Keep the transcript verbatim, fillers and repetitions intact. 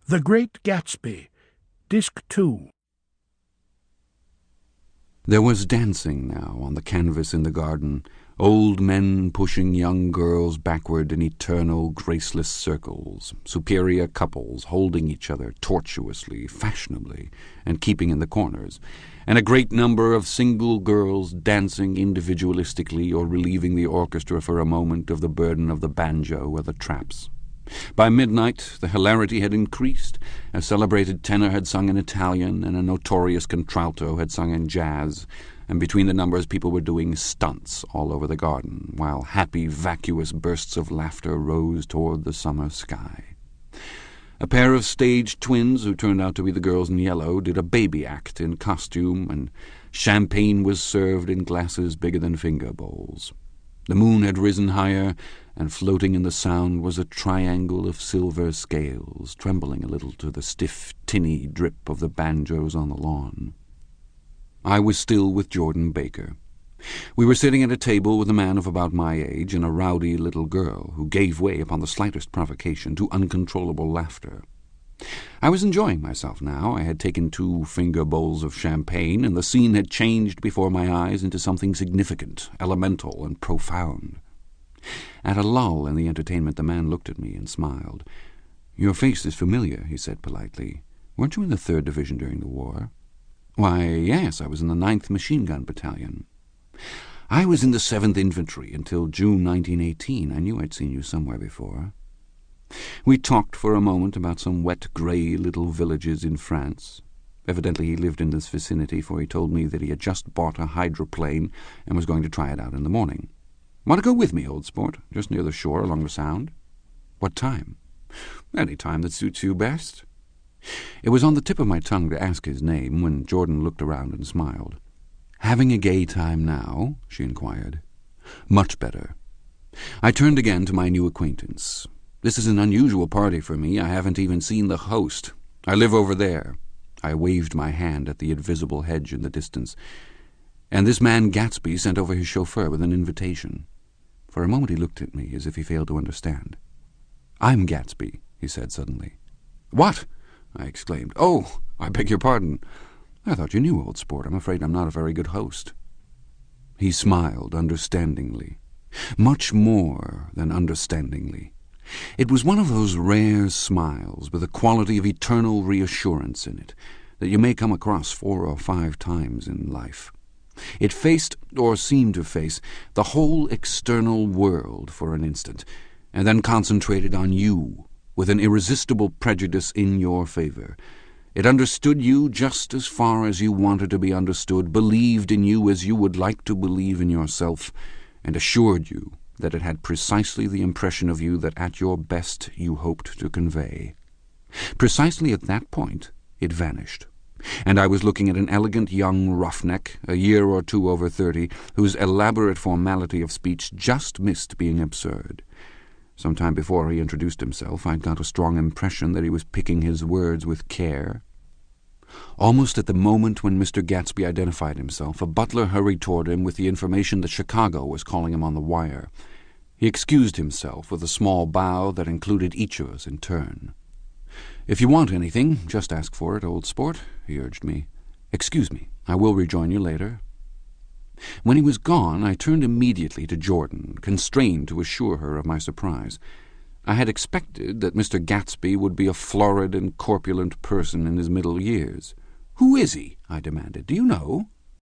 The Great Gatsby, Disc two. There was dancing now on the canvas in the garden, old men pushing young girls backward in eternal, graceless circles, superior couples holding each other tortuously, fashionably, and keeping in the corners, and a great number of single girls dancing individualistically or relieving the orchestra for a moment of the burden of the banjo or the traps. By midnight the hilarity had increased. A celebrated tenor had sung in Italian, and a notorious contralto had sung in jazz, and between the numbers people were doing stunts all over the garden, while happy, vacuous bursts of laughter rose toward the summer sky. A pair of stage twins, who turned out to be the girls in yellow, did a baby act in costume, and champagne was served in glasses bigger than finger bowls. The moon had risen higher, and floating in the sound was a triangle of silver scales, trembling a little to the stiff, tinny drip of the banjos on the lawn. I was still with Jordan Baker. We were sitting at a table with a man of about my age and a rowdy little girl, who gave way upon the slightest provocation to uncontrollable laughter. I was enjoying myself now. I had taken two finger bowls of champagne, and the scene had changed before my eyes into something significant, elemental, and profound. At a lull in the entertainment, the man looked at me and smiled. "Your face is familiar," he said politely. "Weren't you in the third Division during the war?" "Why, yes, I was in the ninth Machine-Gun Battalion." "I was in the seventh Infantry until June nineteen eighteen. I knew I'd seen you somewhere before." We talked for a moment about some wet, grey little villages in France. Evidently he lived in this vicinity, for he told me that he had just bought a hydroplane and was going to try it out in the morning. "Want to go with me, old sport? Just near the shore along the Sound." "What time?" "Any time that suits you best." It was on the tip of my tongue to ask his name when Jordan looked around and smiled. "Having a gay time now?" she inquired. "Much better." I turned again to my new acquaintance. "This is an unusual party for me. I haven't even seen the host. I live over there." I waved my hand at the invisible hedge in the distance. "And this man Gatsby sent over his chauffeur with an invitation." For a moment he looked at me as if he failed to understand. "I'm Gatsby," he said suddenly. "What?" I exclaimed. "Oh, I beg your pardon. I thought you knew, old sport. I'm afraid I'm not a very good host." He smiled understandingly, much more than understandingly. It was one of those rare smiles with a quality of eternal reassurance in it that you may come across four or five times in life. It faced, or seemed to face, the whole external world for an instant, and then concentrated on you with an irresistible prejudice in your favor. It understood you just as far as you wanted to be understood, believed in you as you would like to believe in yourself, and assured you that it had precisely the impression of you that at your best you hoped to convey. Precisely at that point it vanished, and I was looking at an elegant young roughneck, a year or two over thirty, whose elaborate formality of speech just missed being absurd. Some time before he introduced himself, I'd got a strong impression that he was picking his words with care. Almost at the moment when Mister Gatsby identified himself, a butler hurried toward him with the information that Chicago was calling him on the wire. He excused himself with a small bow that included each of us in turn. "If you want anything, just ask for it, old sport," he urged me. "Excuse me, I will rejoin you later." When he was gone, I turned immediately to Jordan, constrained to assure her of my surprise. I had expected that Mister Gatsby would be a florid and corpulent person in his middle years. "Who is he?" I demanded. "Do you know?"